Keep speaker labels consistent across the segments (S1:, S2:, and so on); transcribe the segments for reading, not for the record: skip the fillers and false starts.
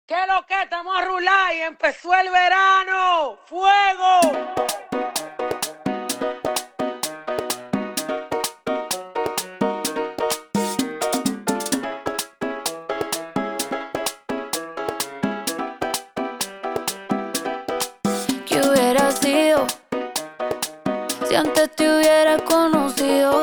S1: ¿Qué lo que? Estamos a rular y empezó el verano. ¡Fuego!
S2: ¿Qué hubiera sido si antes te hubiera conocido?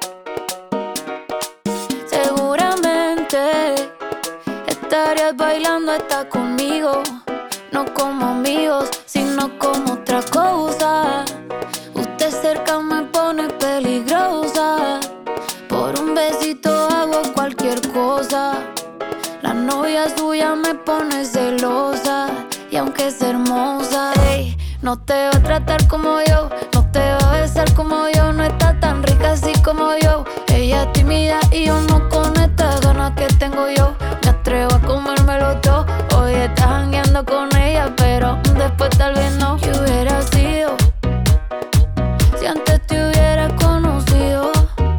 S2: Seguramente estarías bailando hasta conmigo, no como amigos, sino como otra cosa. Usted cerca me pone peligrosa, por un besito hago cualquier cosa. La novia suya me pone celosa, y aunque es hermosa, ey, no te va a tratar como yo, no te va a besar como yo, no está tan rica así como yo. Ella es tímida y yo no, con estas ganas que tengo yo me atrevo a comérmelo todo. Hoy estás jangueando con ella, pero después tal vez no. ¿Qué hubiera sido si antes te hubiera conocido?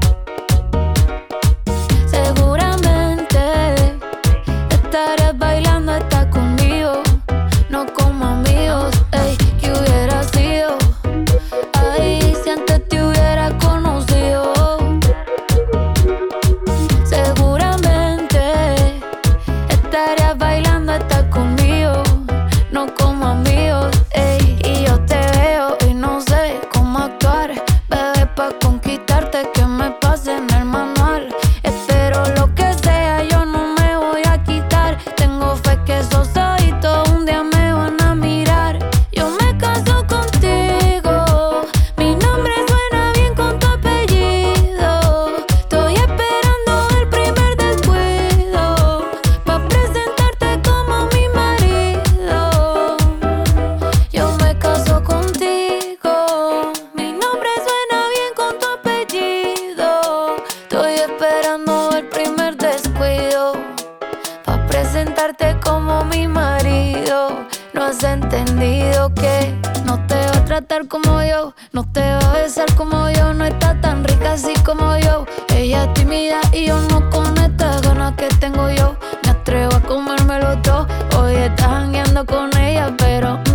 S2: Seguramente estarías bailando hasta conmigo, no como amigos, ey. ¿Qué hubiera sido? Ay, si antes te hubiera conocido. Seguramente estarías bailando hasta conmigo, no como amigos, ey. Y yo te veo y no sé cómo actuar, bebé, pa' conquistarte que me pase en el manual. Espero lo que sea, yo no me voy a quitar. Tengo fe que esos ojitos un día me van a mirar. Yo me caso contigo, mi nombre suena bien con tu apellido. Estoy esperando el primer descuido pa' presentarte como mi marido. Yo me caso contigo, mi nombre suena bien con tu apellido. Estoy esperando el primer descuido pa' presentarte como mi marido. No has entendido que no te va a tratar como yo, no te va a besar como yo, no está tan rica así como yo. Ella es tímida y yo no, con estas ganas que tengo yo me atrevo a comérmelo todo. Hoy estás jangueando con ella, pero